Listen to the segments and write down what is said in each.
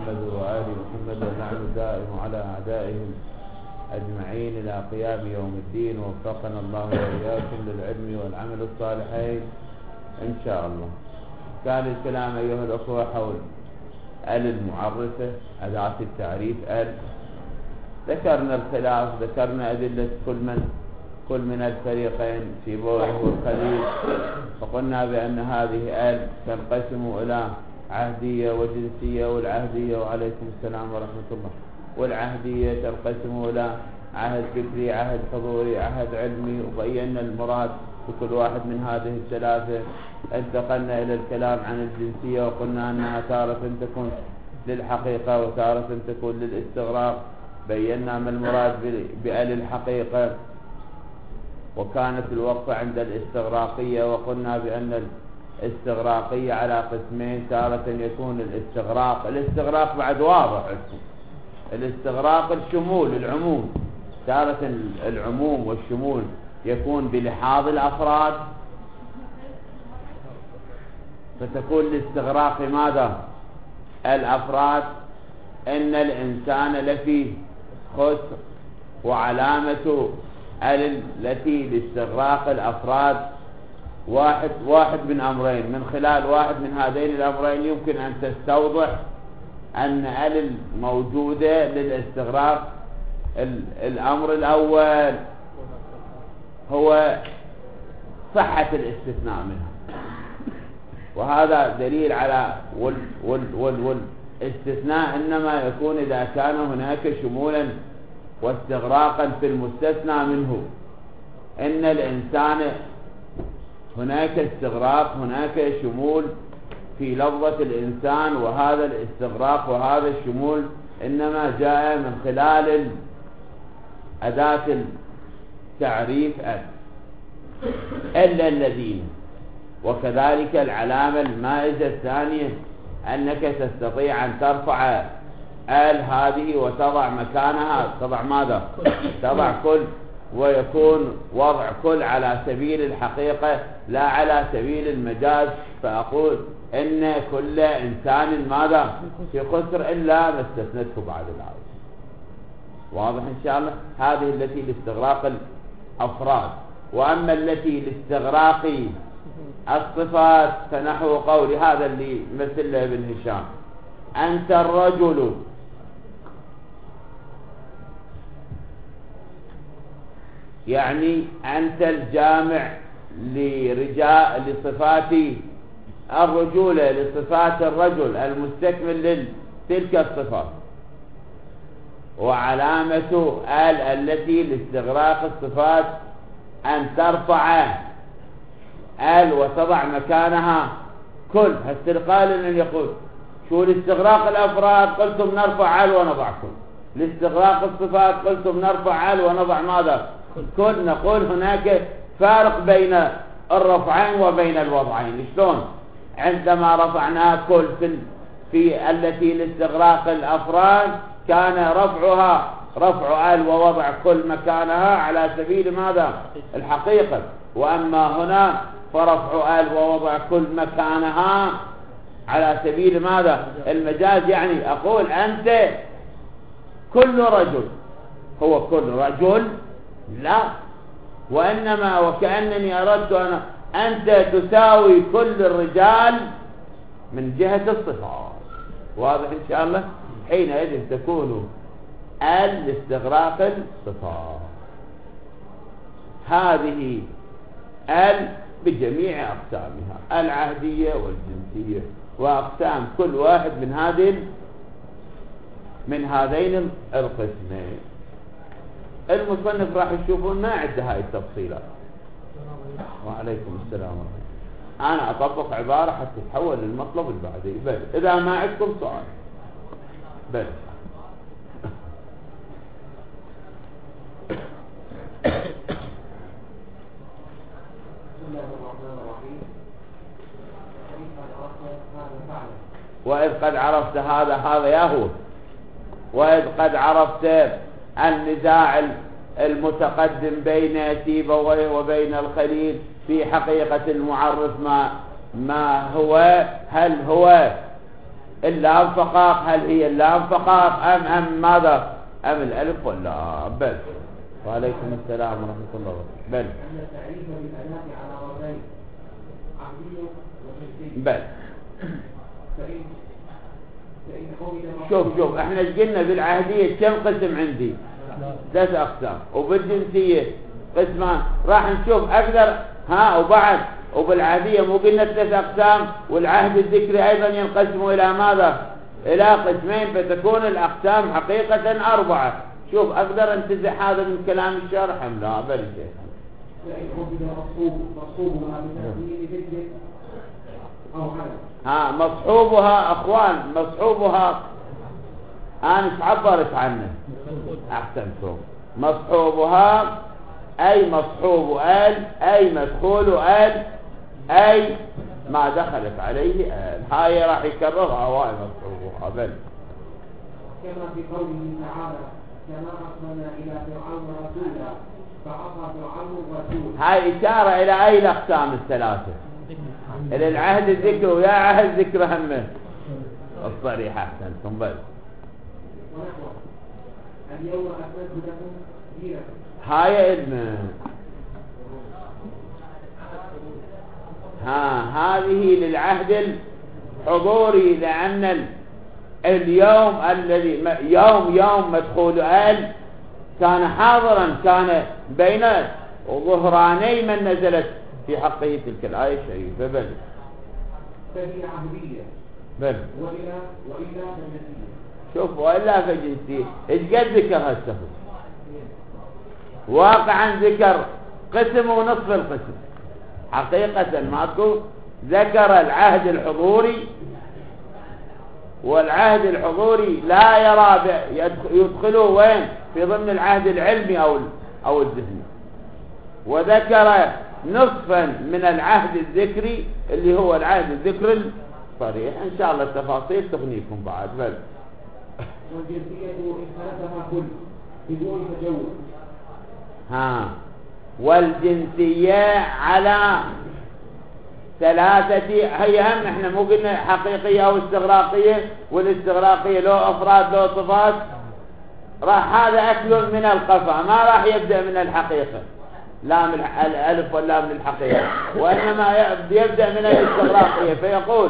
محمد وآل محمد ونعم دائم على أعدائهم أجمعين إلى قيام يوم الدين. ووفقنا الله وإياكم للعلم والعمل الصالحين إن شاء الله. كان الكلام أيها الأخوة حول المعرفة، أداة التعريف. ذكرنا الخلاف، ذكرنا أدلة كل من الفريقين في بوح والخليل، فقلنا بأن هذه تنقسم إلى عهدية وجنسية. والعهدية، وعليكم السلام ورحمة الله، والعهدية تنقسم إلى عهد فكري، عهد حضوري، عهد علمي. وبينا المراد بكل واحد من هذه الثلاثة. انتقلنا إلى الكلام عن الجنسية وقلنا أنها تارة تكون للحقيقة وتارة تكون للاستغراق. بينا ما المراد بآل الحقيقة، وكانت الوقفة عند الاستغراقية، وقلنا بأن الاستغراقية على قسمين. تارة يكون الاستغراق بعد واضح عندكم، الاستغراق الشمول العموم. تارة العموم والشمول يكون بلحاظ الأفراد، فتكون الاستغراق ماذا؟ الأفراد. إن الإنسان لفي خسر، وعلامة التي لاستغراق الأفراد واحد من أمرين. من خلال واحد من هذين الأمرين يمكن أن تستوضح أن موجودة للاستغراق. الأمر الأول هو صحة الاستثناء منها، وهذا دليل على والاستثناء إنما يكون إذا كان هناك شمولا واستغراقا في المستثنى منه. إن الإنسان هناك استغراق، هناك شمول في لفظة الإنسان، وهذا الاستغراق وهذا الشمول إنما جاء من خلال أداة التعريف إلا الذين. وكذلك العلامة المائزة الثانية أنك تستطيع أن ترفع هذه وتضع مكانها، تضع ماذا؟ تضع كل، ويكون وضع كل على سبيل الحقيقة لا على سبيل المجاز. فأقول إن كل إنسان ماذا؟ في خسر إلا ما استثنته بعد الآية. واضح إن شاء الله؟ هذه التي لاستغراق الأفراد. وأما التي لاستغراق الصفات فنحو قول هذا اللي مثل ابن هشام: أنت الرجل، يعني أنت الجامع لصفات الرجولة، لصفات الرجل المستكمل لتلك الصفات. وعلامة التي لاستغراق الصفات أن ترفع وتضع مكانها كل. هالسرقال أن يقول شو لاستغراق الأفراد قلتم نرفع ونضع كل، لاستغراق الصفات قلتم نرفع ونضع ماذا؟ كل. نقول هناك فارق بين الرفعين وبين الوضعين. شلون؟ عندما رفعناها كل في التي لاستغراق الأفراد كان رفعها رفع ووضع كل مكانها على سبيل ماذا؟ الحقيقة. وأما هنا فرفع ووضع كل مكانها على سبيل ماذا؟ المجاز. يعني أقول أنت كل رجل. هو كل رجل؟ لا، وإنما وكأنني أردت أنت تساوي كل الرجال من جهة الصفات. واضح إن شاء الله؟ حينئذ تكون لاستغراق الصفات. هذه بجميع أقسامها، العهدية والجنسية، وأقسام كل واحد من هذين القسمين. المصنف راح يشوفون ما عنده هاي التفصيلات. وعليكم السلام ورحمة الله. أنا أطبق عبارة حتى تتحول للمطلب اللي بعده. بل إذا ما عندكم سؤال بل وإذ قد عرفت هذا ياهو. وإذ قد عرفت النزاع المتقدم بين سيبويه وبين الخليل في حقيقة المعرف ما هو، هل هو اللام فقط، هل هي اللام فقط أم ماذا؟ أم الألف ولا بل؟ وعليكم السلام ورحمة الله وبركاته. بل أن التعريف بالأداة على وجهين عهدي وجنسي. بل فإن شوف احنا ايش قلنا بالعهدية كم قسم عندي؟ 3 أقسام، وبالجنسية قسمان. راح نشوف أقدر وبعد وبالعهدية مو قلنا 3 أقسام، والعهد الذكري أيضا ينقسم إلى ماذا؟ إلى قسمين، فتكون الأقسام حقيقة 4. شوف أقدر انتزع هذا من كلام الشارح أم لا؟ بل شيخ فإن عبد مصحوبها بتأثير ذكر أو علم. مصحوبها أخوان، مصحوبها أنا ايش عبرت عنه؟ أحسنتم. مصحوبها أي مصحوب أي مدخول أي ما دخلت عليه هاي راح يكررها واي مصحوبها. بل كما في قوله تعالى كما أرسلنا إلى فرعون رسولا فعصى فرعون الرسول. هاي إشارة إلى أي الأقسام الثلاثة؟ إلى العهد الذكر ويا عهد ذكر همه الصريح. أحسنتم. بل ونحو اليوم أكملت لكم دينكم. هاي علم هذه للعهد الحضوري، لأن اليوم الذي يوم مدخول كان حاضرا، كان بين ظهراني من نزلت في حقه تلك الآية الشريفة. بل فهي عهدية. بل وإلا فجنسية. شوف وإلا فجنسية. ايش قد ذكر هالسهل؟ واقعا ذكر قسم ونصف القسم حقيقة ماكو. ذكر العهد الحضوري، والعهد الحضوري لا يرى يدخله وين؟ في ضمن العهد العلمي أو الذهني. وذكر نصفا من العهد الذكري اللي هو العهد الذكر الصريح. إن شاء الله التفاصيل تغنيكم بعد. بل والجنسية إن خلفها كل بدون تجوز. والجنسية على 3. هي هم احنا مو قلنا حقيقية او استغراقية، والاستغراقية له افراد له صفات. راح هذا اكل من القفا، ما راح يبدأ من الحقيقة، لا من الالف ولا من الحقيقة، وانما يبدأ من الاستغراقية. فيقول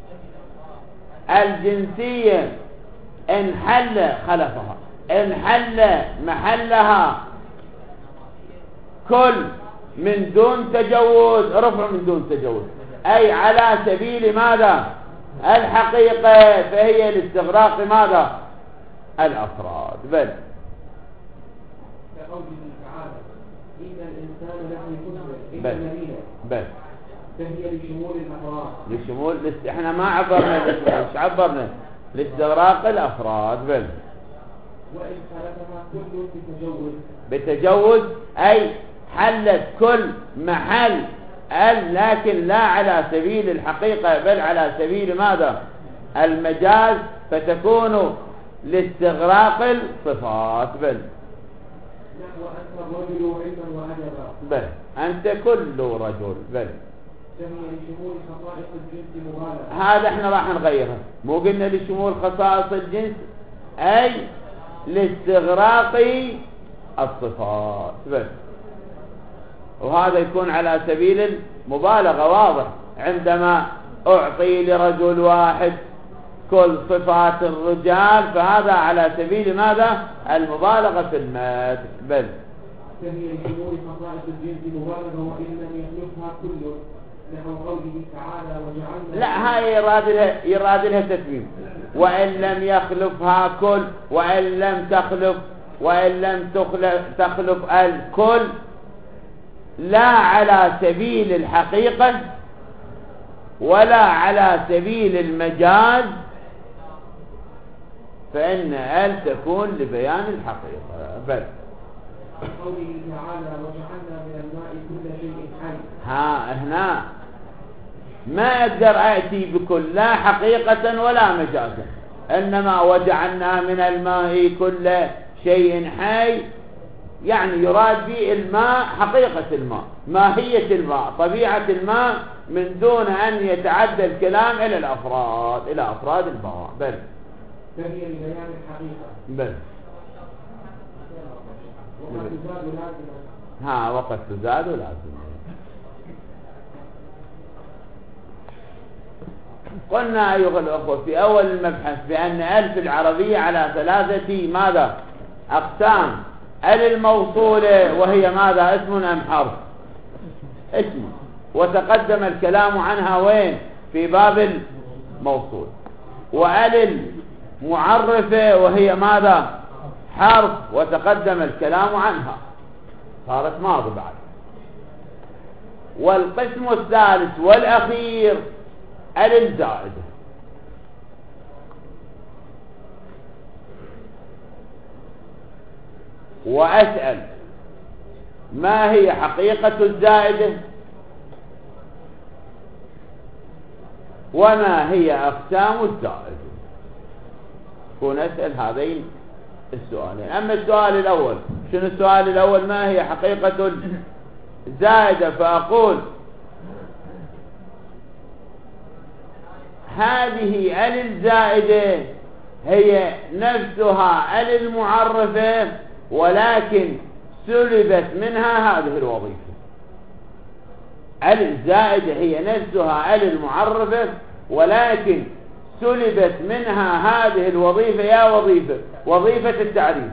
الجنسية ان حل خلفها، ان حل محلها كل من دون تجوز، رفع من دون تجوز، أي على سبيل ماذا؟ الحقيقة، فهي لاستغراق ماذا؟ الأفراد. بل كقوله تعالى إن الإنسان لفي خسر إلا بل الذين. بل فهي لشمول الأفراد. لشمول احنا ما عبرنا ايش عبرنا؟ لاستغراق الأفراد. بل وإن خلفها كل بتجوز أي حلت كل محل لكن لا على سبيل الحقيقة بل على سبيل ماذا؟ المجاز، فتكون لاستغراق الصفات. بل نحو أنت الرجل علما وأدبا. بل أنت كل رجل. بل فهي لشمول خصائص الجنس مبالغة. هذا احنا راح نغيرها، مو قلنا لشمول خصائص الجنس أي لاستغراق الصفات. بل وهذا يكون على سبيل المبالغة واضح. عندما أعطي لرجل واحد كل صفات الرجال فهذا على سبيل ماذا؟ المبالغة في المدح. بل فهي لشمول خصائص الجنس مبالغة وإن لم يخلفها كل، نحو قوله تعالى وجعلنا. لا هاي يراد لها تتميم. وإن لم يخلفها كل، وإن لم تخلف، وإن لم تخلف الكل، لا على سبيل الحقيقة ولا على سبيل المجاز، فإن تكون لبيان الحقيقة. بل قوله تعالى وجعلنا من الماء كل شيء حي. هنا ما أقدر أأتي بكل لا حقيقة ولا مجازا، إنما وجعلنا من الماء كل شيء حي، يعني يراد به الماء، حقيقة الماء، ماهية الماء، طبيعة الماء من دون أن يتعدى الكلام إلى الأفراد، إلى أفراد البواء. بل فهي لبيان الحقيقة. بل وقد تزاد لازمة. وقد تزاد لازم. قلنا أيها الأخوة في أول المبحث بأن ألف العربية على ثلاثة ماذا أقسام. الموصولة وهي ماذا اسم أم حرف؟ اسم، وتقدم الكلام عنها وين؟ في باب الموصول. المعرفة وهي ماذا؟ حرف، وتقدم الكلام عنها، صارت ماضي بعد. والقسم الثالث والأخير الزائدة. وأسأل ما هي حقيقة الزائدة وما هي أقسام الزائدة؟ كون أسأل هذين السؤالين. أما السؤال الأول، شنو السؤال الأول؟ ما هي حقيقة الزائدة؟ فأقول هذه الزائدة هي نفسها المعرفة، ولكن سلبت منها هذه الوظيفة. الزائدة هي نفسها المعرفة، ولكن سلبت منها هذه الوظيفة. يا وظيفة التعريف.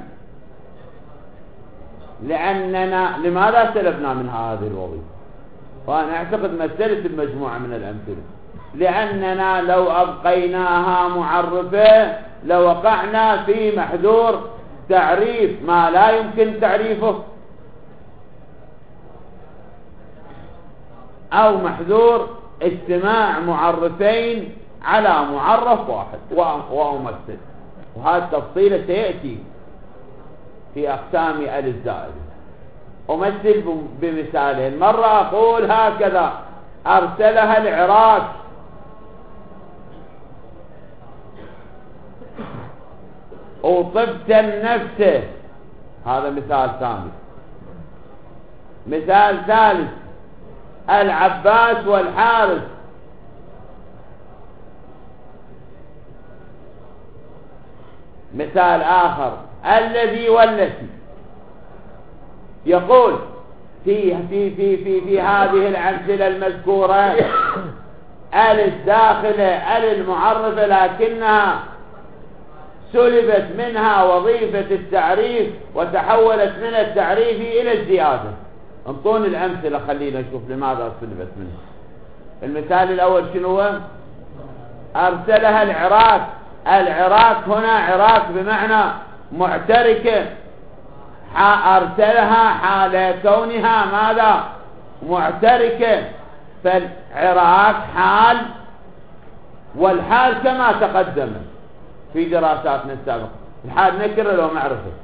لأننا لماذا سلبنا منها هذه الوظيفة؟ وأنا أعتقد مثلت المجموعة من الأمثلة. لأننا لو أبقيناها معرفة لوقعنا في محذور تعريف ما لا يمكن تعريفه، أو محذور اجتماع معرفين على معرف واحد وممثل. وهذا التفصيل سيأتي في أقسام الزائدة. أمثل بمثالين. مرة أقول هكذا: أرسلها العراق وطبت النفس. هذا مثال ثاني. مثال ثالث: العباس والحارث. مثال آخر: الذي والتي. يقول في هذه الأمثلة المذكورة الداخلة المعرفة، لكنها سلبت منها وظيفة التعريف وتحولت من التعريف إلى الزيادة. انطون الأمثلة خلينا نشوف لماذا سلبت منها. المثال الأول شنو هو؟ أرسلها العراق. العراق هنا عراق بمعنى معتركة. أرسلها حال كونها ماذا؟ معتركة. فالعراق حال، والحال كما تقدم في دراساتنا السابقة الحال نكرة لو معرفة.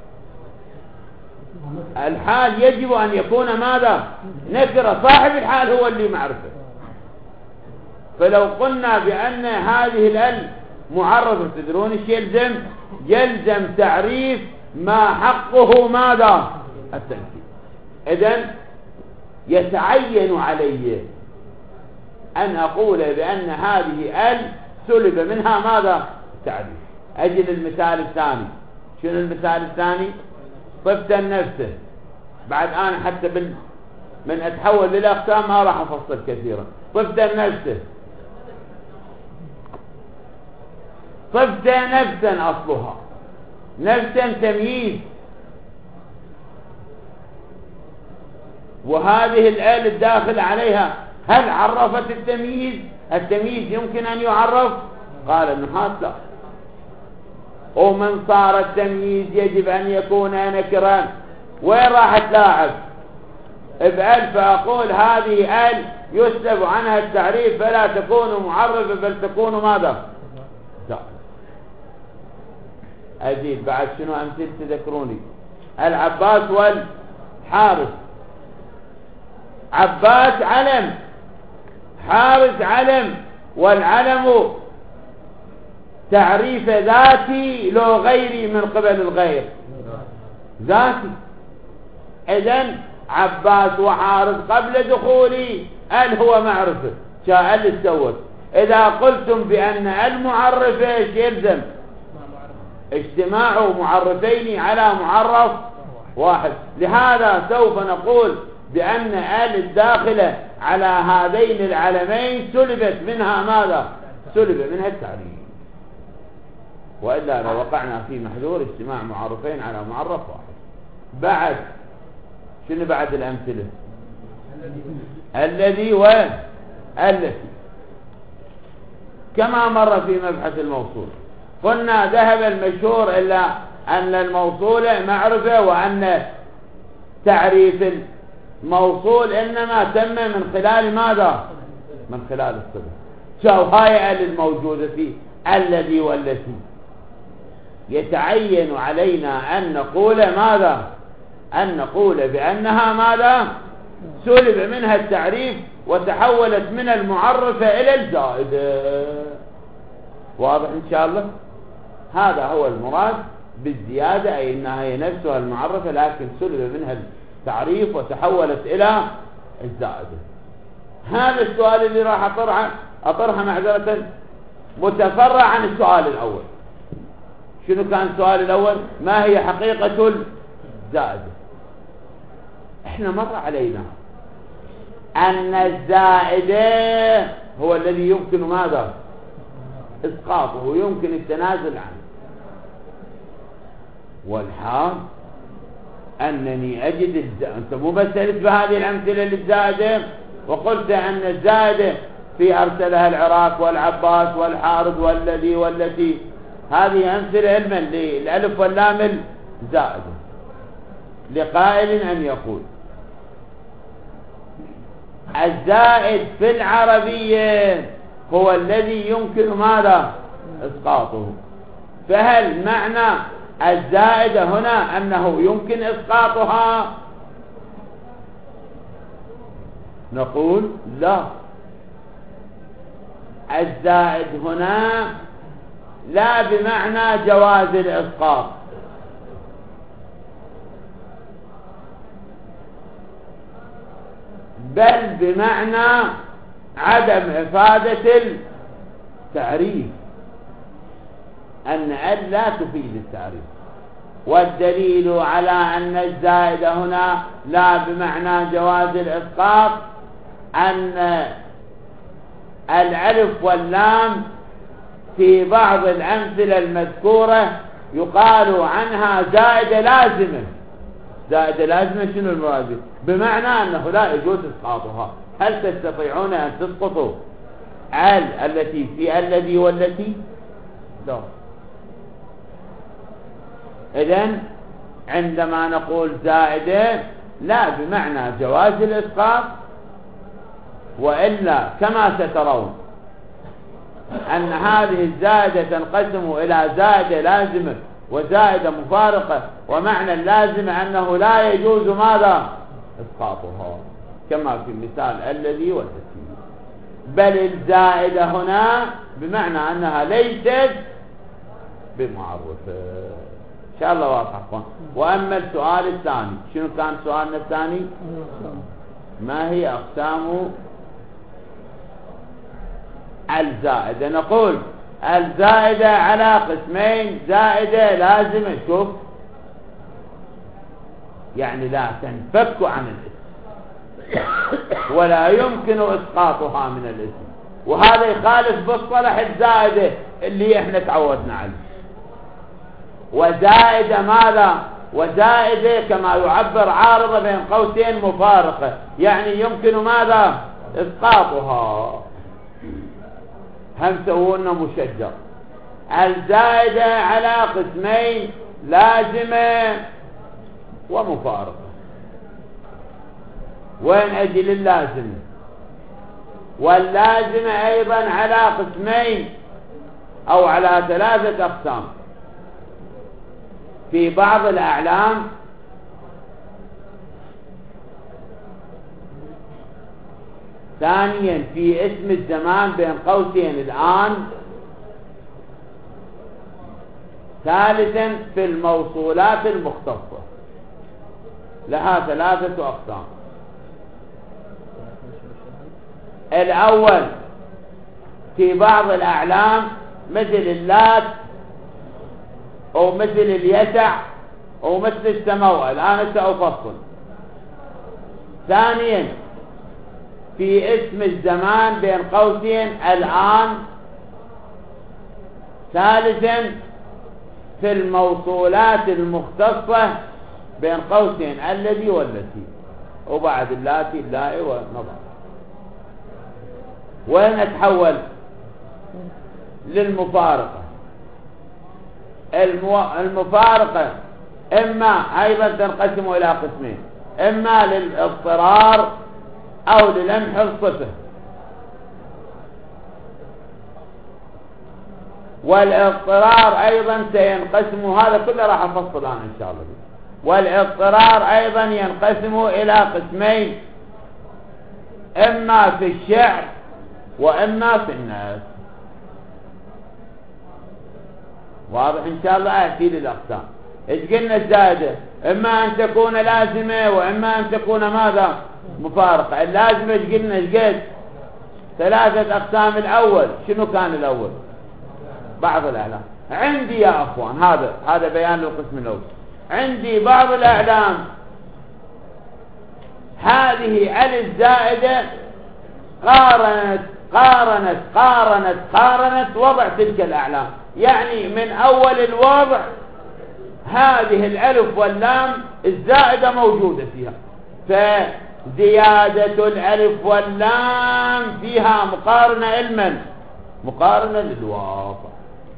الحال يجب أن يكون ماذا؟ نكرة. صاحب الحال هو اللي معرفة. فلو قلنا بأن هذه معرفة، تدرون ايش يلزم تعريف ما حقه ماذا؟ التنكير. إذن يتعين علي أن أقول بأن هذه سلب منها ماذا؟ تعريف. أجل المثال الثاني. شنو المثال الثاني؟ طبت النفس. بعد أنا حتى من أتحول للأقسام ما راح أفصل كثيرا. طبت النفس. طبت نفسا أصلها. نفسا تمييز، وهذه الآل الداخل عليها هل عرفت التمييز؟ التمييز يمكن أن يعرف؟ قال النحاة لا. ومن صار التمييز يجب أن يكون نكرا. وين راح تلاعب بأل؟ فأقول هذه آل يسلب عنها التعريف فلا تكون معرفة بل تكون ماذا؟ لا. أزيد بعد شنو أمثل تذكروني؟ العباس والحارث. عباس علم، حارث علم، والعلم تعريف ذاتي لو غيري من قبل الغير ذاتي. إذن عباس وحارث قبل دخولي هو معرفة. اللي تسوت. إذا قلتم بأن المعرف ايش يلزم؟ اجتماع معرفين على معرف واحد. لهذا سوف نقول بأن الداخلة على هذين العلمين سلبت منها ماذا؟ سلب منها التعريف. وإلا لو وقعنا في محذور اجتماع معرفين على معرف واحد. بعد شنو بعد الأمثلة؟ الذي والتي، كما مر في مبحث الموصول. قلنا ذهب المشهور إلا أن الموصول معرفة، وأن تعريف الموصول إنما تم من خلال ماذا؟ من خلال الصفة. شو هاي الموجودة في الذي والتي، يتعين علينا أن نقول ماذا؟ أن نقول بأنها ماذا؟ سلب منها التعريف وتحولت من المعرفة إلى الزائدة. واضح إن شاء الله؟ هذا هو المراد بالزيادة، أي أنها هي نفسها المعرفة لكن سلب منها التعريف وتحولت إلى الزائدة. هذا السؤال اللي راح أطرحه معذرة متفرع عن السؤال الأول. شنو كان السؤال الأول؟ ما هي حقيقة الزائدة؟ احنا مر علينا أن الزائدة هو الذي يمكن ماذا؟ إسقاطه ويمكن التنازل عنه. والحال أنني أجد أنت مو بس سألت بهذه الأمثلة للزائدة وقلت أن الزائدة في أرسلها العراق والعباس والحارث والذي والتي، هذه أمثلة علما للألف واللام الزائدة. لقائل أن يقول الزائد في العربية هو الذي يمكن ماذا؟ إسقاطه. فهل معنى الزائدة هنا أنه يمكن إسقاطها؟ نقول لا، الزائد هنا لا بمعنى جواز الإسقاط، بل بمعنى عدم إفادة التعريف، أن لا تفيد التعريف. والدليل على أن الزائد هنا لا بمعنى جواز الإسقاط أن الألف واللام في بعض الأمثلة المذكورة يقال عنها زائدة لازمة. زائدة لازمة شنو المراد؟ بمعنى أنه لا يجوز إسقاطها. هل تستطيعون أن تسقطوا التي في الذي والتي؟ لا. إذن عندما نقول زائدة لا بمعنى جواز الإسقاط، وإلا كما سترون أن هذه الزائدة تنقسم إلى زائدة لازمة وزائدة مفارقة، ومعنى اللازمة أنه لا يجوز ماذا؟ إسقاطها، كما في مثال الذي والتي. بل الزائدة هنا بمعنى أنها ليست بمعرفة. إن شاء الله واضح. وأما السؤال الثاني، شنو كان سؤالنا الثاني؟ ما هي أقسام الزائدة؟ نقول الزائدة على قسمين: زائدة لازمة، شوف يعني لا تنفك عن الاسم ولا يمكن إسقاطها من الاسم، وهذا يخالف مصطلح الزائدة اللي احنا تعودنا عليه. وزائدة ماذا؟ وزائدة كما يعبر عارضة بين قوسين مفارقة، يعني يمكن ماذا؟ إسقاطها. هم سوونا مشجر. الزائدة على قسمين: لازمة ومفارقة. وين أجل اللازمة؟ واللازمة أيضا على قسمين أو على 3 أقسام. في بعض الأعلام ثانيا في اسم الزمان بين قوسين الآن. ثالثا في الموصولات المختصة، لها 3 أقسام. الأول في بعض الأعلام مثل اللات أو مثل اليسع أو مثل السموء. الآن سأفصل. ثانيا في اسم الزمان بين قوسين الآن. ثالثا في الموصولات المختصة بين قوسين الذي والتي، وبعد اللاتي اللائي ونظر. ونتحول للمفارقة. المفارقة إما أيضا تنقسم إلى قسمين، إما للاضطرار أو للمح الصفة. والاضطرار أيضا سينقسم، هذا كله راح أفصل أنا إن شاء الله. والاضطرار أيضا ينقسم إلى قسمين، إما في الشعر وإما في الناس. واضح إن شاء الله؟ أأتي للأقسام. إيش قلنا الزائدة؟ إما أن تكون لازمة وإما أن تكون ماذا؟ مفارقة. اللازمة إيش قلنا؟ إيش قلت؟ 3 أقسام. الأول شنو كان الأول؟ بعض الأعلام. عندي يا أخوان هذا بيان للقسم الأول. عندي بعض الأعلام هذه ألف زائدة قارنت وضع تلك الأعلام، يعني من أول الوضع هذه الألف واللام الزائدة موجودة فيها، فزيادة الألف واللام فيها مقارنة علما، مقارنة للواقع.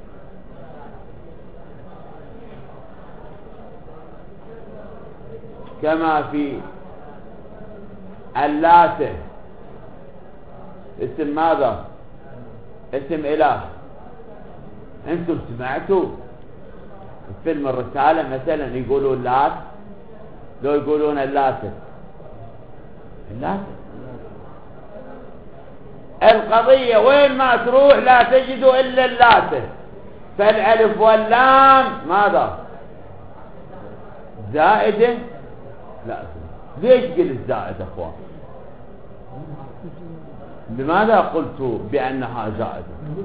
كما في اللاتة اسم ماذا؟ اسم إله. انتم سمعتوا فيلم الرسالة مثلا يقولون لات، لو يقولون اللاتة. القضية وين ما تروح لا تجد إلا اللاتة. فالألف واللام ماذا؟ زائدة؟ لا. ليش قل الزائدة أخوان؟ لماذا قلت بأنها زائدة؟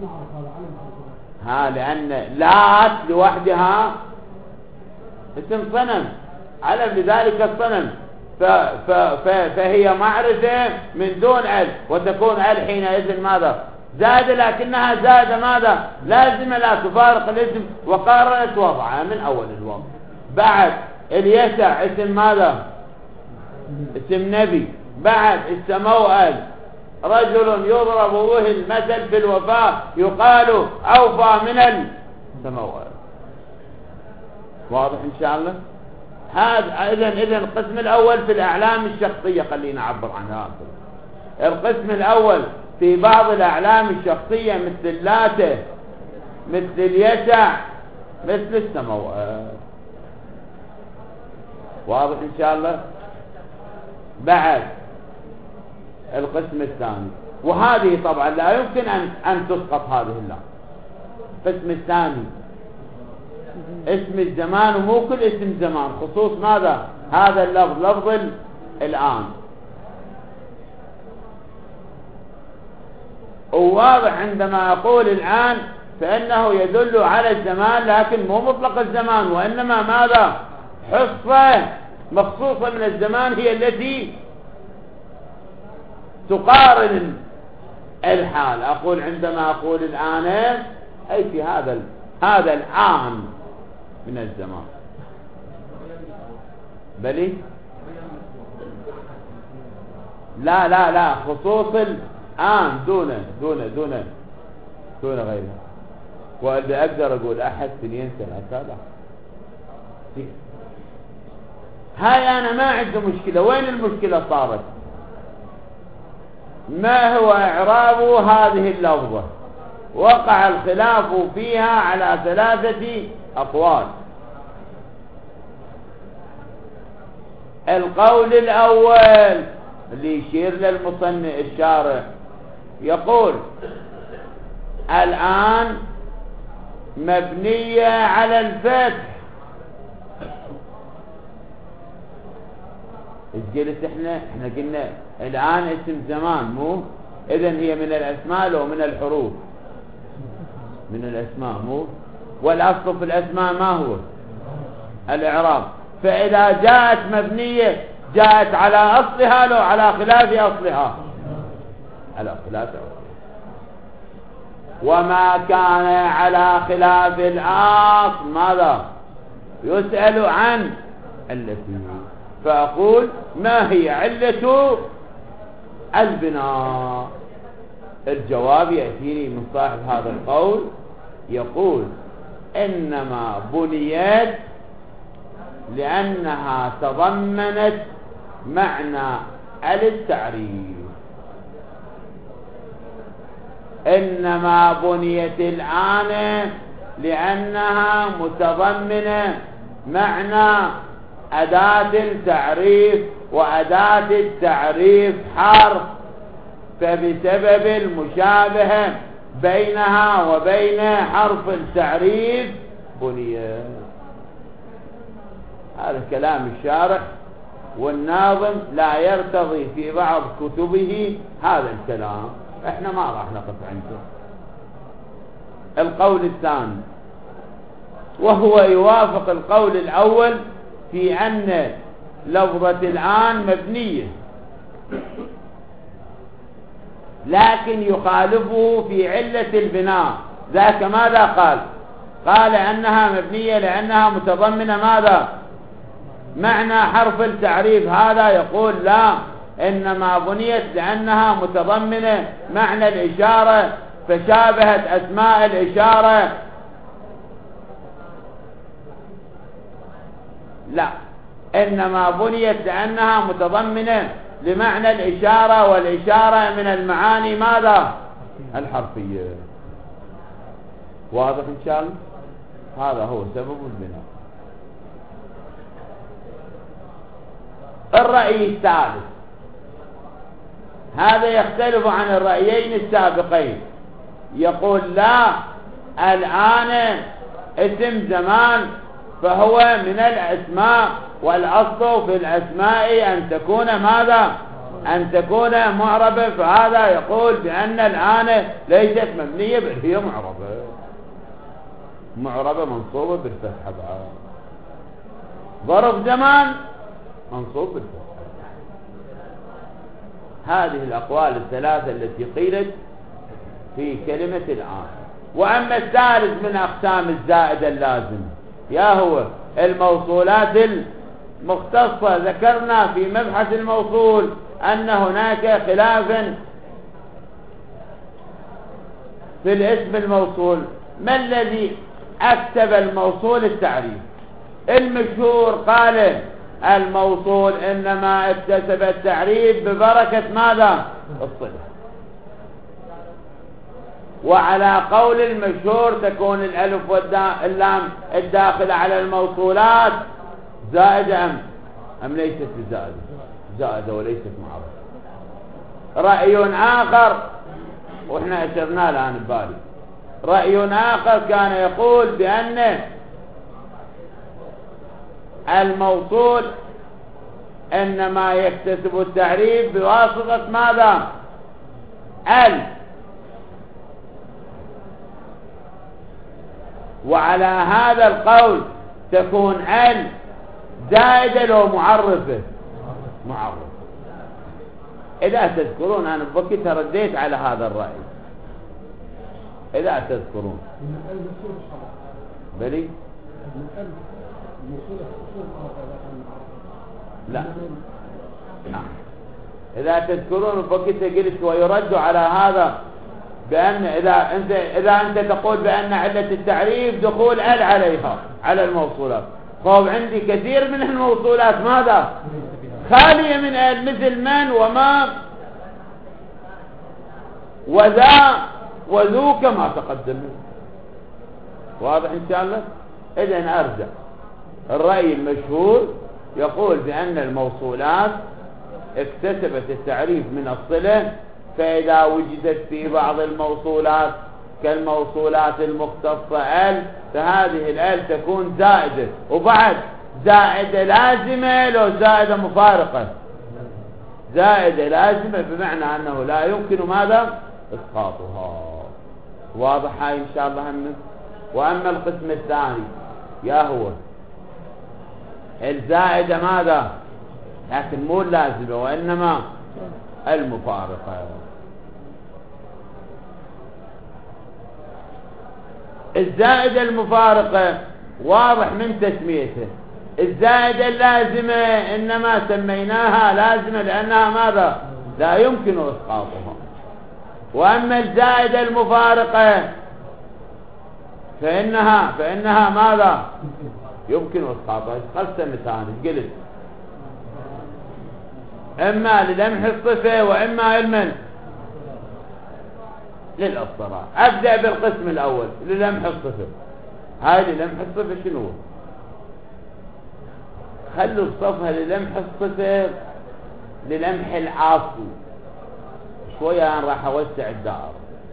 لأن لات لوحدها اسم صنم، علم لذلك الصنم، فهي معرفة من دون علم، وتكون علم حينئذ ماذا؟ زائدة، لكنها زائدة ماذا؟ لازمة لا تفارق الاسم، وقارنت وضعها من أول الوضع. بعد اليسع اسم ماذا؟ اسم نبي. بعد السموأل رجل يضرب به المثل في الوفاء يقال أوفى من السموأل. واضح إن شاء الله؟ هذا إذن القسم الأول في الأعلام الشخصية، خلينا نعبر عنها. القسم الأول في بعض الأعلام الشخصية مثل اللاتة، مثل اليسع، مثل السموأل. واضح إن شاء الله؟ بعد القسم الثاني، وهذه طبعا لا يمكن أن تسقط هذه اللام. القسم الثاني اسم الزمان، ومو كل اسم زمان، خصوص ماذا؟ هذا اللفظ، لفظ الآن. وواضح عندما أقول الآن فإنه يدل على الزمان، لكن مو مطلق الزمان، وإنما ماذا؟ حصة مخصوصة من الزمان هي التي تقارن الحال. أقول عندما أقول الآن أي في هذا الآن من الزمان. بلي لا خصوص الآن دون غيره. وإذا أقدر أقول 1 2 3 هاي أنا ما عندي مشكلة. وين المشكلة صارت؟ ما هو إعراب هذه اللفظة؟ وقع الخلاف فيها على 3 أقوال. القول الأول اللي يشير للمصنف الشارع يقول الآن مبنية على الفتح. ايش قلت؟ احنا قلنا الآن اسم زمان، مو إذن هي من الأسماء لو من الحروف؟ من الأسماء مو، والأصل في الأسماء ما هو؟ الإعراب. فإذا جاءت مبنية جاءت على أصلها لو على خلاف أصلها؟ على خلاف أصلها. وما كان على خلاف الأصل ماذا؟ يسأل عن علته. فأقول ما هي علة البناء؟ الجواب يأتيني من صاحب هذا القول، يقول إنما بنيت لأنها تضمنت معنى التعريف. إنما بنيت الآن لأنها متضمنة معنى أداة التعريف، وأداة التعريف حرف، فبسبب المشابهة بينها وبين حرف التعريف بنيت. هذا كلام الشارح، والناظم لا يرتضي في بعض كتبه هذا الكلام، احنا ما راح نقف عنده. القول الثاني وهو يوافق القول الأول في أن لفظة الآن مبنية، لكن يخالفه في علة البناء. ذاك ماذا قال؟ قال أنها مبنية لأنها متضمنة ماذا؟ معنى حرف التعريف. هذا يقول لا، إنما بنيت لأنها متضمنة معنى الإشارة، فشابهت أسماء الإشارة. لا، إنما بنيت لأنها متضمنة لمعنى الإشارة، والإشارة من المعاني ماذا؟ الحرفية. واضح إن شاء الله؟ هذا هو سبب البناء. الرأي الثالث هذا يختلف عن الرأيين السابقين، يقول لا، الآن اسم زمان فهو من الأسماء، والأصل في الأسماء أن تكون ماذا؟ أن تكون معربة. فهذا يقول بأن الآن ليست مبنية بل هي معربة منصوبة بالفتحة بعد. ظرف زمان منصوب بالفتحة. هذه الأقوال الثلاثة التي قيلت في كلمة الآن. وأما الثالث من أقسام الزائدة اللازم يا هو الموصولات المختصة. ذكرنا في مبحث الموصول أن هناك خلافا في الاسم الموصول. ما الذي أكتب الموصول؟ التعريف. المشهور قال الموصول إنما اكتسب التعريف ببركة ماذا؟ الصلة. وعلى قول المشهور تكون الألف واللام الداخلة على الموصولات زائدة أم ليست بزائدة؟ زائدة وليست معرفة. رأي آخر وإحنا أشرنا الآن ببالي، رأي آخر كان يقول بأن الموصول إنما يكتسب التعريف بواسطة ماذا؟ وعلى هذا القول تكون زائدة لو معرفة. إذا تذكرون أنا بوقتها ترديت على هذا الرأي، إذا تذكرون بلي لا إذا تذكرون بوقتها قلت ويرد على هذا بأن إذا أنت تقول بأن علة التعريف دخول عليها على الموصولات، فهو عندي كثير من الموصولات ماذا؟ خالية من مثل من وما وذا وذو كما تقدم. واضح إن شاء الله؟ إذن أرجع. الرأي المشهور يقول بأن الموصولات اكتسبت التعريف من الصلة، فإذا وجدت في بعض الموصولات كالموصولات المختصة فهذه الآل تكون زائدة. وبعد زائدة لازمة لو زائدة مفارقة؟ زائدة لازمة بمعنى أنه لا يمكن ماذا إسقاطها. واضح هاي إن شاء الله هم. وأما القسم الثاني يا هو الزائدة ماذا، لكن مو اللازمة وإنما المفارقة. الزائدة المفارقة واضح من تسميته. الزائدة اللازمة إنما سميناها لازمة لأنها ماذا لا يمكن إسقاطها. وأما الزائدة المفارقة فإنها ماذا يمكن إسقاطها. قسم ثاني قلت إما للمح الصفة وإما للاضطرار. أبدأ بالقسم الأول للمح الصفة. هاي للمح الصفة شنو؟ خلوا الصفة للمح الصفة للمح العاصي شوية. أنا راح أوسع الدائرة.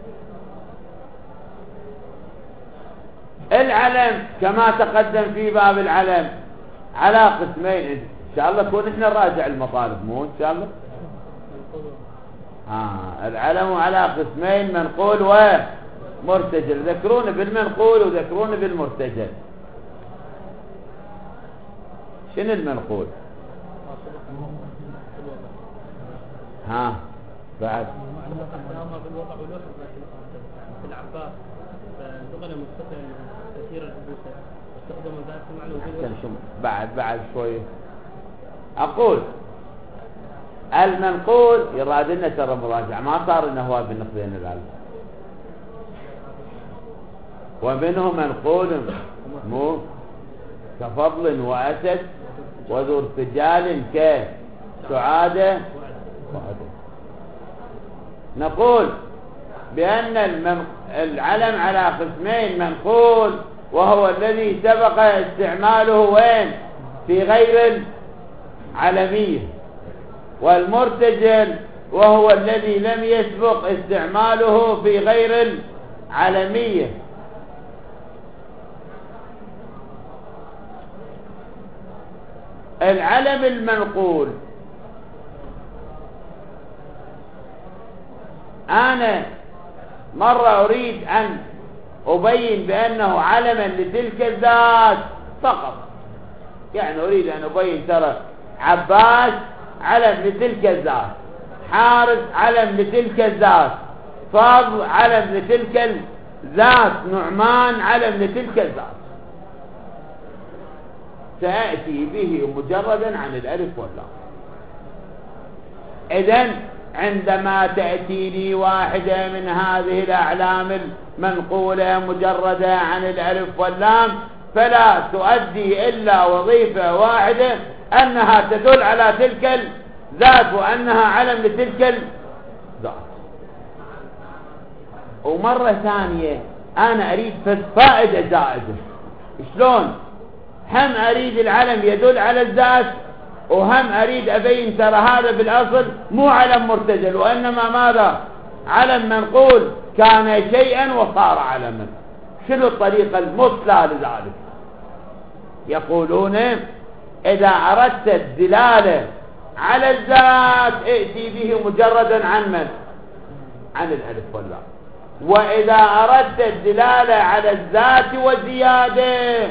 العلم كما تقدم في باب العلم على قسمين. إن شاء الله كون إحنا نراجع المطالب مو إن شاء الله. العلم على قسمين منقول ومرتجل. ذكرون بالمنقول وذكرون بالمرتجل. شنو المنقول؟ بعد بالوضع والوصف في العباس فانتقل مستقل كثير الحدوث واستخدم ذات المعنى. بعد شويه اقول المنقول يراد لنا ترى مراجعه ما صار انه هو بالنقدين العلم. ومنه منقول مو كفضل واسد وذو ارتجال كسعاده. نقول بأن العلم على قسمين. منقول وهو الذي سبق استعماله وين في غير العلمية، والمرتجل وهو الذي لم يسبق استعماله في غير العلمية. العلم المنقول أنا مرة أريد أن أبين بأنه علما لتلك الذات فقط. يعني أريد أن أبين ترى عباس علم لتلك الذات، حارس علم لتلك الذات، فضل علم لتلك الذات، نعمان علم لتلك الذات. سأأتي به مجردا عن الألف واللام. إذن عندما تأتيني واحدة من هذه الأعلام المنقولة مجردة عن الألف واللام فلا تؤدي إلا وظيفة واحدة، أنها تدل على تلك الذات وأنها علم لتلك الذات. ومرة ثانية أنا أريد فائدة زائدة. شلون؟ هم أريد العلم يدل على الذات، وهم أريد أبين ترى هذا بالأصل مو علم مرتجل وإنما ماذا علم منقول كان شيئا وصار علما. شنو الطريقة المثلى لذلك؟ يقولون إذا أردت الدلالة على الذات ائتي به مجردا عن من؟ عن الألف واللام. وإذا أردت الدلالة على الذات وزيادة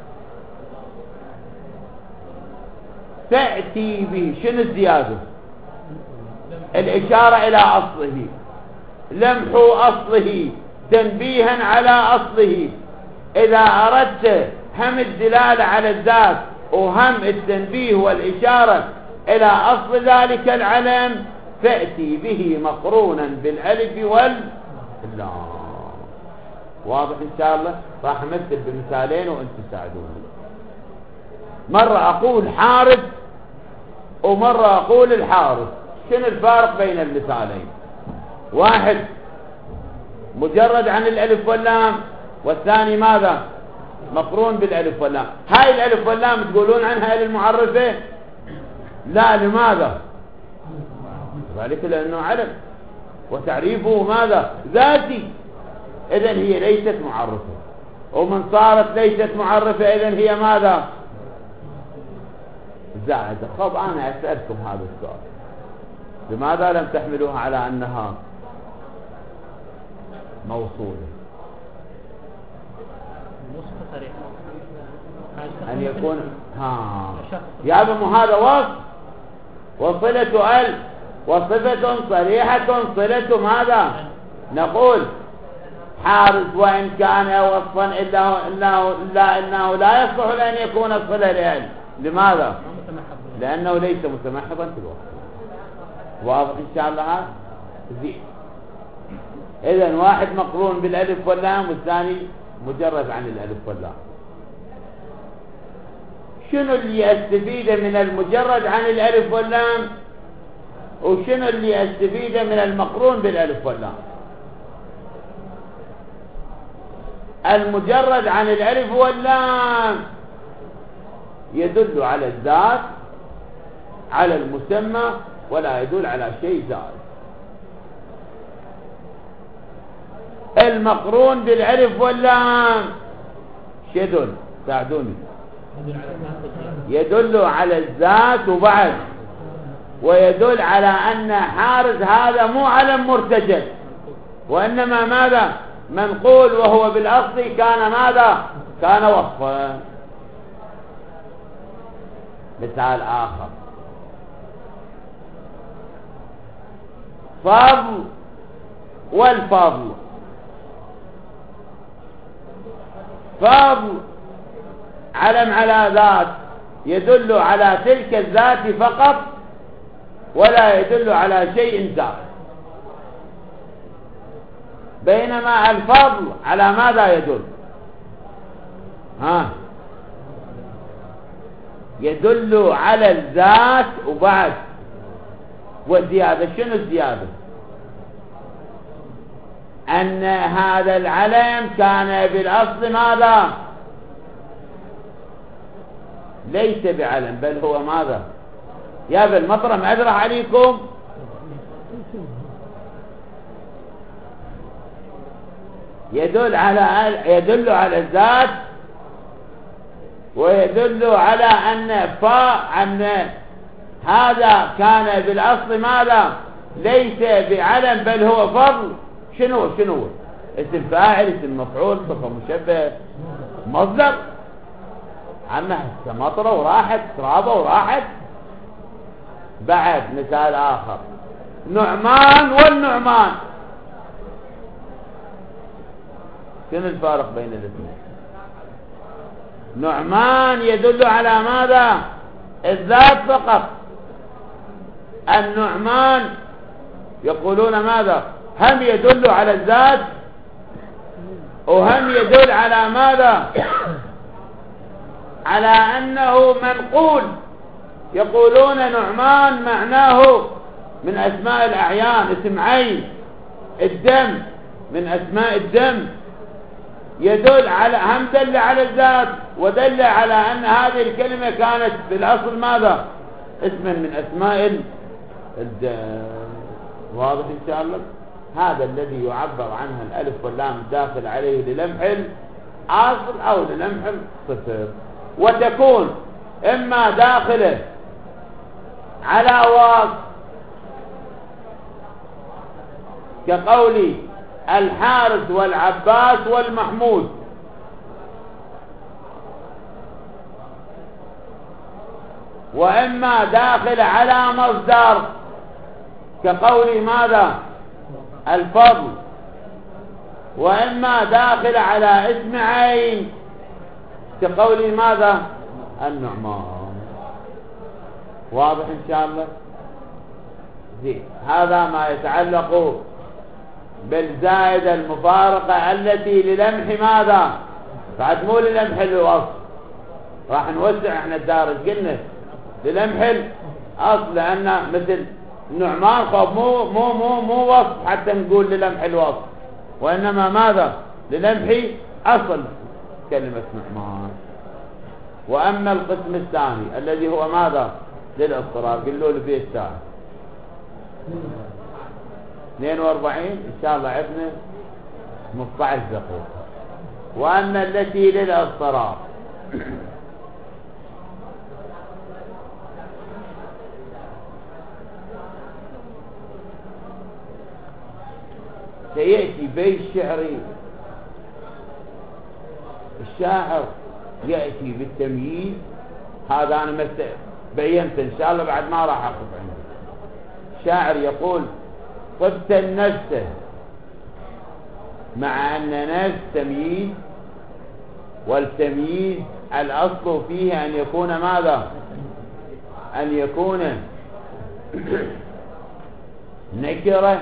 تأتي به. شنو الزيادة؟ الإشارة إلى أصله، لمح أصله، تنبيها على أصله. إذا أردت هم الدلالة على الذات وهم التنبيه والإشارة إلى أصل ذلك العلم فأتي به مقرونا بالألف واللام. واضح إن شاء الله؟ راح أمثل بمثالين وأنت تساعدوني. مرة أقول حارس ومرة أقول الحارس. شنو الفارق بين المثالين؟ واحد مجرد عن الألف واللام والثاني ماذا؟ مقرون بالألف واللام. هاي الألف واللام تقولون عنها للمعرفة؟ لا. لماذا؟ ذلك لأنه علم وتعريفه ماذا؟ ذاتي. إذن هي ليست معرفة، ومن صارت ليست معرفة إذن هي ماذا؟ زائدة. طب أنا أسألكم هذا السؤال، لماذا لم تحملوها على أنها موصولة؟ أن يكون يا ابن هذا وصف وصلة ال وصفة صريحة صلة ماذا؟ نقول حارس وإن كان وصفا إلا أنه لا يصلح لأن يكون صلة لأل. لماذا؟ لأنه ليس متمحضا في الوصف. واضح إن شاء الله هذا زين. إذن واحد مقرون بالألف واللام والثاني مجرد عن الألف واللام. شنو اللي يستفيد من المجرد عن الألف واللام وشنو اللي يستفيد من المقرون بالألف واللام؟ المجرد عن الألف واللام يدل على الذات على المسمى ولا يدل على شيء زائد. المقرون بالألف واللام شدل ساعدوني يدل على الذات وبعد ويدل على أن حارس هذا مو علم مرتجل وإنما ماذا منقول وهو بالأصل كان ماذا كان وصفا. مثال آخر فضل والفضل. فضل علم على ذات يدل على تلك الذات فقط ولا يدل على شيء زائد، بينما الفضل على ماذا يدل؟ يدل على الذات وبعد والزيادة. شنو الزيادة؟ أن هذا العلم كان بالأصل ماذا؟ ليس بعلم بل هو ماذا؟ يا بالمطرم أدرى عليكم يدل على الذات ويدل على أن هذا كان بالأصل ماذا؟ ليس بعلم بل هو فضل. شنو اسم فاعل اسم مفعول صفة مشبه مصدر. عم هسه مطره وراحت ترابه وراحت. بعد مثال آخر نعمان والنعمان. شنو الفارق بين الاثنين؟ نعمان يدل على ماذا؟ الذات فقط. النعمان يقولون ماذا؟ هم يدل على الذات وهم يدل على ماذا؟ على أنه منقول. يقولون نعمان معناه من أسماء الأعيان اسم عين. الدم من أسماء الدم يدل على هم دل على الذات ودل على أن هذه الكلمة كانت بالأصل ماذا؟ اسما من أسماء الدم. واضح إن شاء الله؟ هذا الذي يعبر عنه الألف واللام داخل عليه للمح الأصل أو للمح الصفر، وتكون إما داخله على وصف كقولي الحارث والعباس والمحمود، وإما داخل على مصدر كقولي ماذا؟ الفضل، وإما داخل على اسم عين كقولي ماذا؟ النعمان. واضح إن شاء الله؟ زين. هذا ما يتعلق بالزائدة المفارقة التي للمح ماذا؟ بعد مو للمح الوصف، راح نوسع احنا الدارج قلنا للمح الأصل، لأن مثل النعمان خب مو وصف حتى نقول للمح الوصف، وإنما ماذا؟ للمح أصل كلمة نعمان. وأما القسم الثاني الذي هو ماذا؟ للاضطراب. قلوا له فيه الساعة 42 إن شاء الله عندنا 15 دقيقة. وأما التي للاضطراب سيأتي بيت شعري الشاعر يأتي بالتمييز. هذا أنا بينت إن شاء الله بعد ما راح أقف عنده. الشاعر يقول طبت النفس، مع أن نفس تمييز، والتمييز الأصل فيه أن يكون ماذا؟ أن يكون نكرة،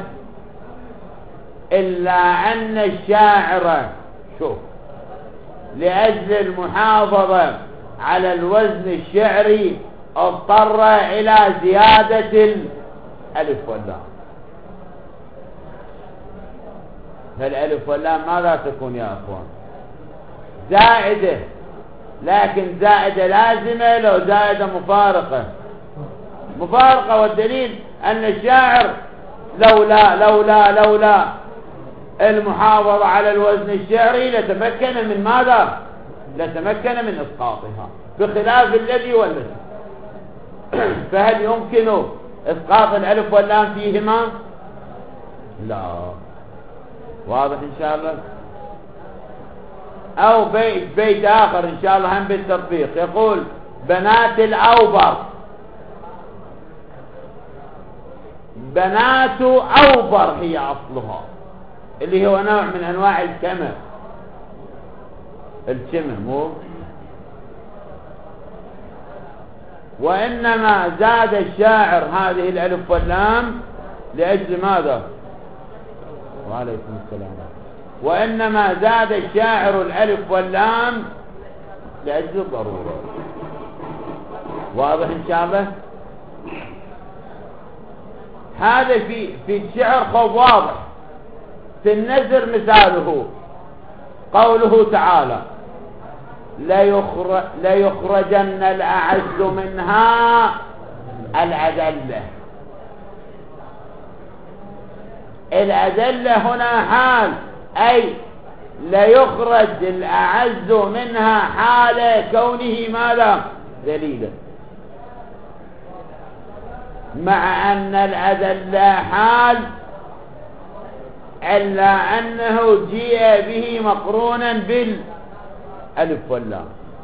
إلا أن الشاعر شوف لأجل المحافظة على الوزن الشعري اضطر إلى زيادة الألف واللام. فالألف واللام ماذا تكون يا أخوان؟ زائدة، لكن زائدة لازمة لو زائدة مفارقة. والدليل أن الشاعر لولا المحافظة على الوزن الشعري لتمكن من ماذا؟ لتمكن من إسقاطها، بخلاف الذي والذي. فهل يمكن إسقاط الألف واللام فيهما؟ لا. واضح إن شاء الله؟ أو بيت آخر إن شاء الله هم بالتطبيق يقول بنات الأوبر. بنات أوبر هي أصلها، اللي هو نوع من أنواع الكمر، مو. وإنما زاد الشاعر هذه الألف واللام لأجل ماذا؟ وعليكم السلام. وإنما زاد الشاعر الألف واللام لأجل الضرورة. واضح إن شاء الله؟ هذا في الشعر خوف واضح. في النذر مثاله قوله تعالى ليخرجن الأعز منها الأذلة. الأذلة هنا حال، أي ليخرج الأعز منها حال كونه ماذا؟ ذليلا، مع أن الأذلة حال، إلا أنه جيء به مقرونا بالألف واللام.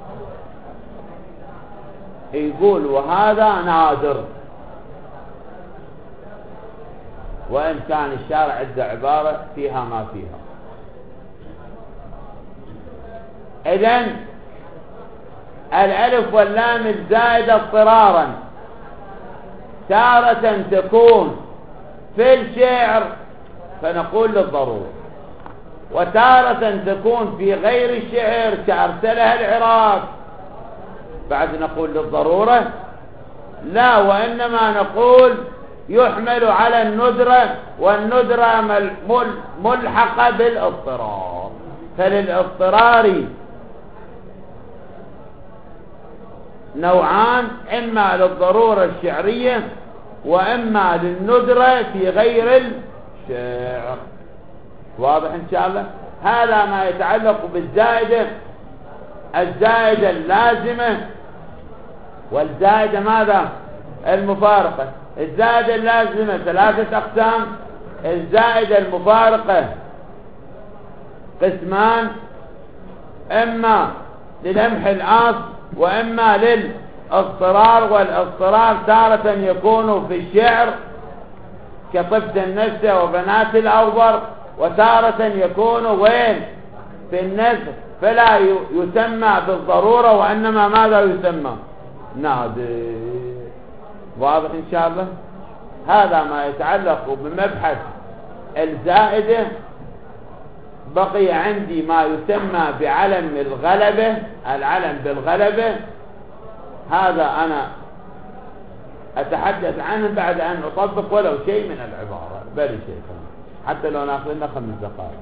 يقول وهذا نادر، وإن كان الشارع عنده عبارة فيها ما فيها. إذن الألف واللام الزائدة اضطرارا تارة تكون في الشعر فنقول للضرورة، وتارة تكون في غير الشعر كأرسلها العراق بعد نقول للضرورة لا، وإنما نقول يحمل على الندرة، والندرة ملحقة بالاضطرار. فللاضطرار نوعان، إما للضرورة الشعرية وإما للندرة في غير الشعر. واضح إن شاء الله؟ هذا ما يتعلق بالزائدة، الزائدة اللازمة والزائدة ماذا؟ المفارقة. الزائدة اللازمة ثلاثة أقسام، الزائدة المفارقة قسمان، إما للمح الأصل وإما للاضطرار. والاضطرار تارة يكون في الشعر كطفت النفس وبنات الأوبر، وتارة يكون وين؟ في النثر، فلا يسمى بالضرورة وإنما ماذا يسمى؟ نادر. واضح إن شاء الله؟ هذا ما يتعلق بمبحث الزائدة. بقي عندي ما يسمى بعلم الغلبة، العلم بالغلبة. هذا أنا أتحدث عنه بعد أن أطبق ولو شيء من العبارة، بل شيء حتى لو ناخذ لنا 5 دقائق.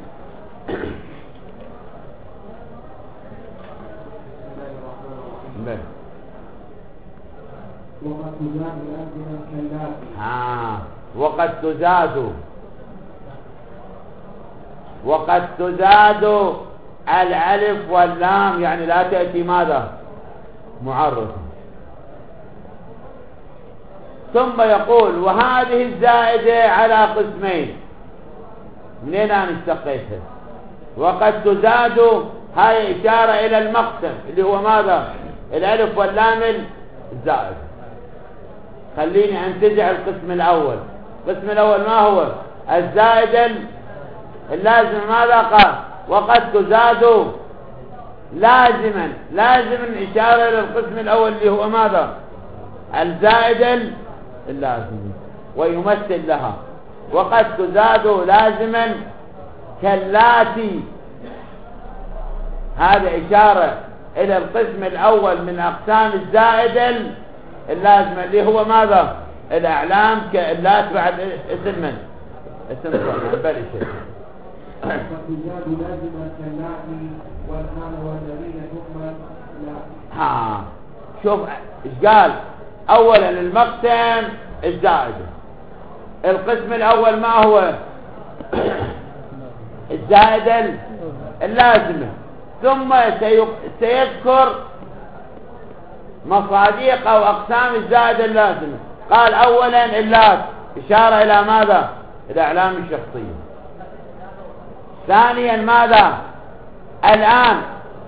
وقد تزاد الألف واللام، يعني لا تأتي ماذا؟ معرفة. ثم يقول وهذه الزائدة على قسمين. منين أنا اشتقيتها؟ وقد تزاد، هاي إشارة إلى المقسم اللي هو ماذا؟ الألف واللام الزائد. خليني أنتزع القسم الأول. القسم الأول ما هو؟ الزائد اللازم. ماذا قال؟ وقد تزاد لازما. لازما إشارة إلى القسم الأول اللي هو ماذا؟ الزائد اللازم، ويمثل لها وقد تزاد لازما كاللاتي. هذا إشارة إلى القسم الأول من أقسام الزائد اللازمة اللي هو ماذا؟ الأعلام كاللات بعد اسم من؟ اسم بل شيء. فتزاد لازما كاللاتي والآن والذين تكمل لا. ها شوف ايش قال؟ أولا المقسم الزائد. القسم الأول ما هو؟ الزائد اللازمة. ثم سيذكر مصادق أو أقسام الزائد اللازمة. قال أولا اللات، إشارة إلى ماذا؟ إلى أعلام الشخصية. ثانيا ماذا؟ الآن،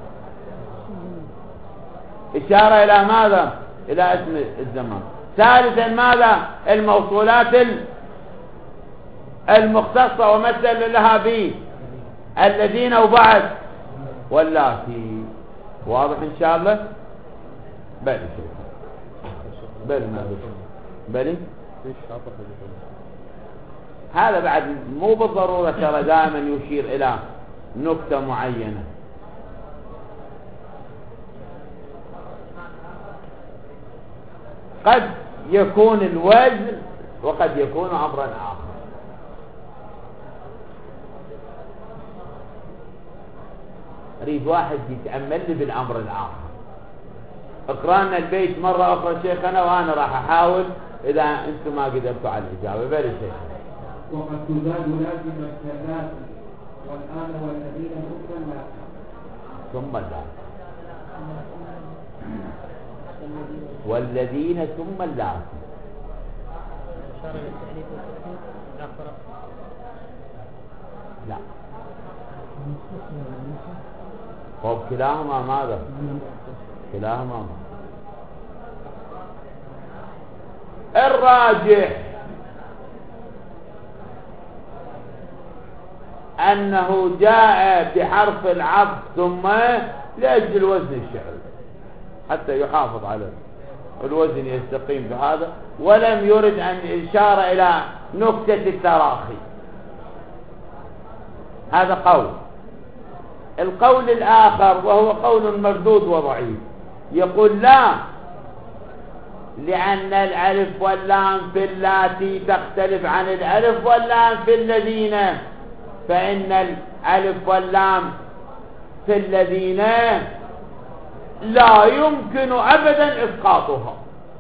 إشارة إلى ماذا؟ إلى اسم الزمان. ثالثا ماذا؟ الموصولات المختصة ومثل لها به الذين وبعد واللاتي. واضح إن شاء الله؟ بل بل هذا بعد مو بالضرورة ترى دائما يشير إلى نكتة معينة. قد يكون الوزن وقد يكون أمرا آخر. أريد واحد يتأمل لي بالأمر الآخر. اقرأنا البيت مرة أخرى شيخنا، وأنا راح أحاول إذا أنتم ما قدرتوا على الإجابة. بل شيخ. وقد تزاد لازما كاللاتي والآن والذين هم كاللاتي ثم اللاتي والذين ثم اللاتي. لا، طب كلاهما ماذا؟ كلاهما الراجح أنه جاء بحرف العطف ثم لأجل الوزن الشعري حتى يحافظ على الوزن يستقيم بهذا، ولم يرد أن إشارة إلى نكتة التراخي. هذا قول. القول الآخر وهو قول مردود وضعيف، يقول لا، لأن الألف واللام في اللاتي تختلف عن الألف واللام في الذين، فإن الألف واللام في الذين لا يمكن أبدا إسقاطها،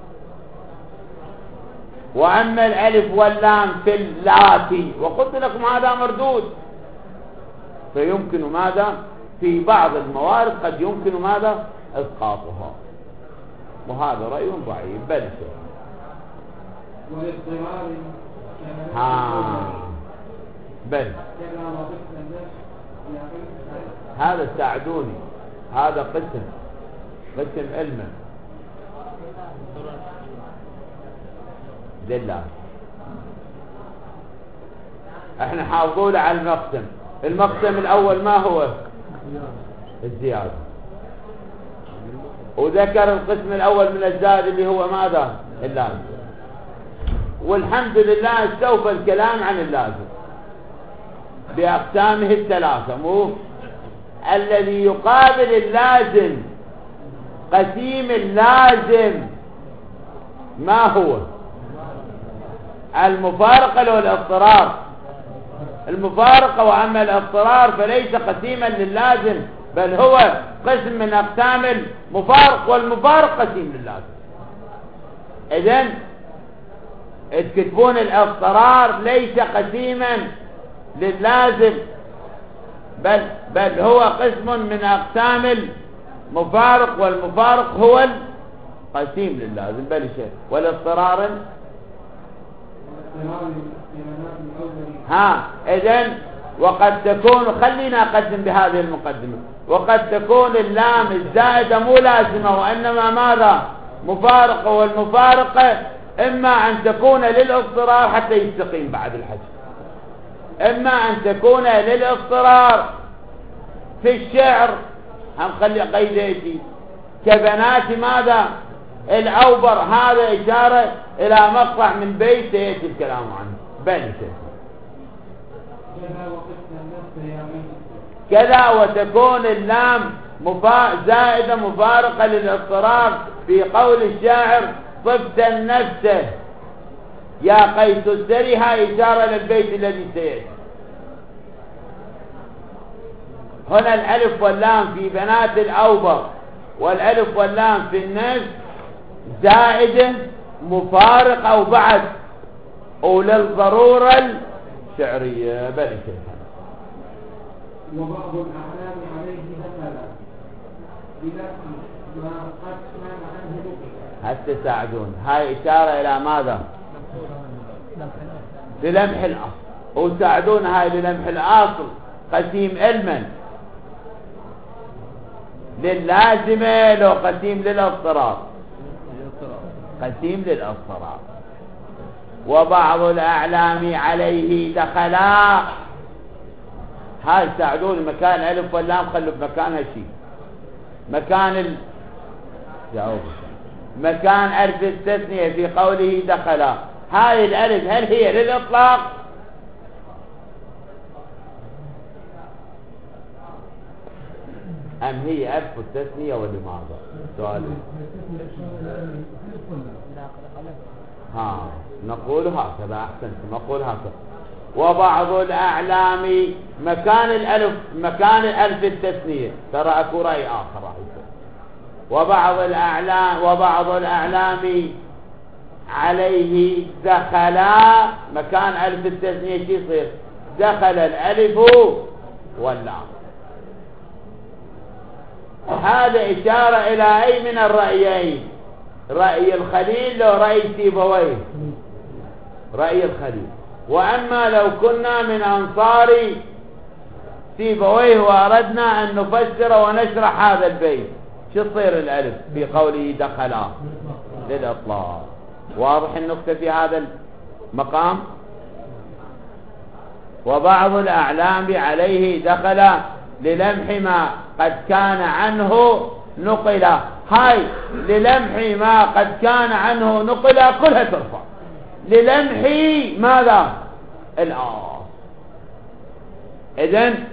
وأما الألف واللام في اللاتي وقلت لكم هذا مردود، فيمكن ماذا؟ في بعض الموارد قد يمكن ماذا؟ إسقاطها، وهذا رأي ضعيف. بل بل هذا ساعدوني، هذا قسم علما لله. احنا حافظوا على المقسم. المقسم الأول ما هو؟ الزيادة. وذكر القسم الأول من الزائد اللي هو ماذا؟ اللازم. والحمد لله استوفى الكلام عن اللازم بأقسامه الثلاثة. مو الذي يقابل اللازم قسيم اللازم ما هو؟ المفارقة والاضطرار. المفارقة، وأما الاضطرار فليس قسيما لللازم، بل هو قسم من أقسام المفارق، والمفارق قسيم لللازم. إذن تكتبون الاضطرار ليس قسيما لللازم، بل هو قسم من أقسام المفارق، والمفارق هو القسيم لللازم. بل شيء والاضطرار إذن وقد تكون، خلينا أقدم بهذه المقدمة، وقد تكون اللام الزائدة مو لازمة وإنما ماذا؟ مفارقة، والمفارقة إما أن تكون للاضطرار حتى يستقيم بعد الحج، إما أن تكون للاضطرار. في الشعر هنخلي قيديتي كبنات ماذا؟ الأوبر، هذا إشارة إلى مقطع من بيت سيأتي الكلام عنه. بل كذا، وتكون اللام زائدة مفارقة للاضطرار في قول الشاعر طبت النفس يا قيس السرها، إشارة للبيت الذي سيأتي. هنا الألف واللام في بنات الأوبر والألف واللام في النفس زائدة مفارقة أو بعد وللضرورة الشعرية. بل وبعض الأعلام عليه مثلا بنفسه ما قد كان عنه نقل. هل تساعدون؟ هاي إشارة إلى ماذا؟ للمح الأصل، وساعدون هاي للمح الأصل قسيم علما لللازمة لو قسيم للاضطرار، قسيم للاضطرار. وبعض الأعلام عليه دخلا، هاي ساعدون مكان ألف واللام خلوا بمكانها شيء، مكان مكان ألف التثنية في قوله دخلا. هاي الألف هل هي للإطلاق أم هي ألف التثنية ولماذا؟ سؤال. نقول هكذا، أحسنت، نقول هكذا. وبعض الأعلام مكان الألف، مكان ألف التثنية، ترى أكو رأي آخر. وبعض الأعلام عليه دخلا، مكان ألف التثنية شو يصير؟ دخل الألف واللام. هذا إشارة إلى أي من الرأيين؟ رأي الخليل أو رأي سيبويه؟ رأي الخليل. وأما لو كنا من أنصار سيبويه وأردنا أن نفسر ونشرح هذا البيت، شو تصير الألف في قوله دخلا؟ للإطلاق. واضح النقطة في هذا المقام؟ وبعض الأعلام عليه دخل للمح ما قد كان عنه نقل. هاي للمح ما قد كان عنه نقل كلها ترفع للمح ماذا؟ الآن. إذن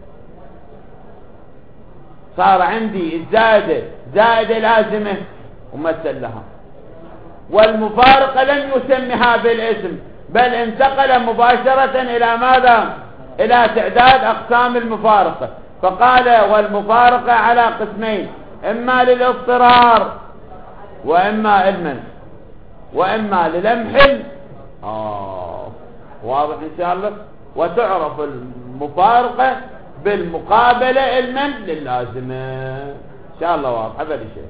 صار عندي الزائدة زائدة لازمة ومثل لها، والمفارقة لم يسمها بالاسم بل انتقل مباشرة إلى ماذا؟ إلى تعداد أقسام المفارقة، فقال والمفارقة على قسمين، إما للاضطرار وإما علما وإما للمح. واضح إن شاء الله. وتعرف المفارقة بالمقابلة علما للازمة إن شاء الله. واضح. هذا الشيء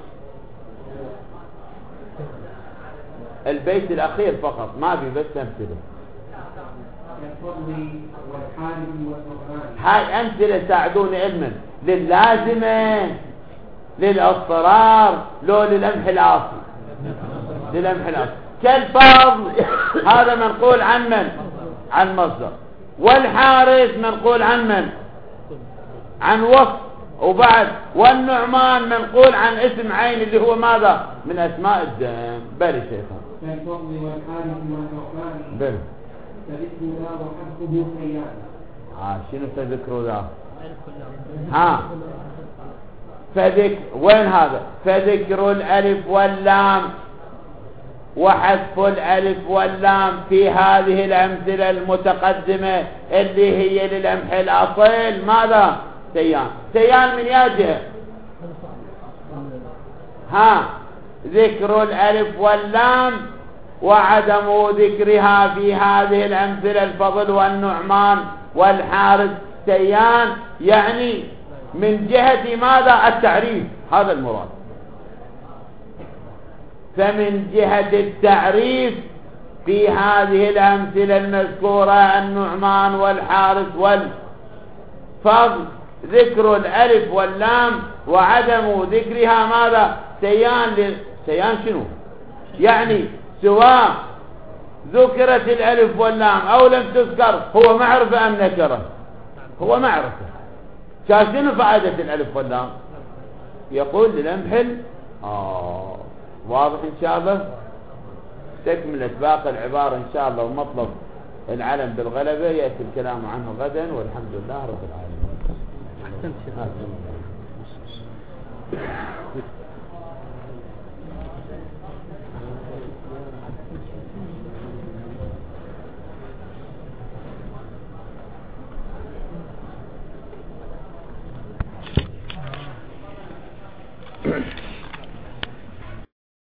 البيت الأخير فقط، ما في بس أمثلة. هاي أمثلة ساعدون علما لللازمة للاضطرار لو للمح العاصي. للمح العاصي كالفضل هذا منقول عن من؟ عن مصدر. والحارس منقول عن من؟ عن وصف. وبعد والنعمان منقول عن اسم عين اللي هو ماذا؟ من أسماء الدم. بل شيخنا كالفضل والحارس والنعمان بل فذكر ذا وحذفه خيان. شنو فذكر ذا؟ وين هذا؟ فذكر الألف واللام وحذف الألف واللام في هذه الأمثلة المتقدمة اللي هي للمح الأصيل ماذا؟ تيان من ياجه. ذكر الألف واللام وعدم ذكرها في هذه الأمثلة الفضل والنعمان والحارث تيان، يعني من جهة ماذا؟ التعريف. هذا المراد. فمن جهة التعريف في هذه الأمثلة المذكورة النعمان والحارث والفضل ذكر الألف واللام وعدم ذكرها ماذا؟ سيان شنو؟ يعني سواء ذكرت الألف واللام أو لم تذكر هو معرفة أم نكرة؟ هو معرفة. شنو فائدة الألف واللام؟ يقول للمحل واضح إن شاء الله. تكملة باقي العبارة إن شاء الله ومطلب العلم بالغلبة يأتي الكلام عنه غدا والحمد لله رب العالمين.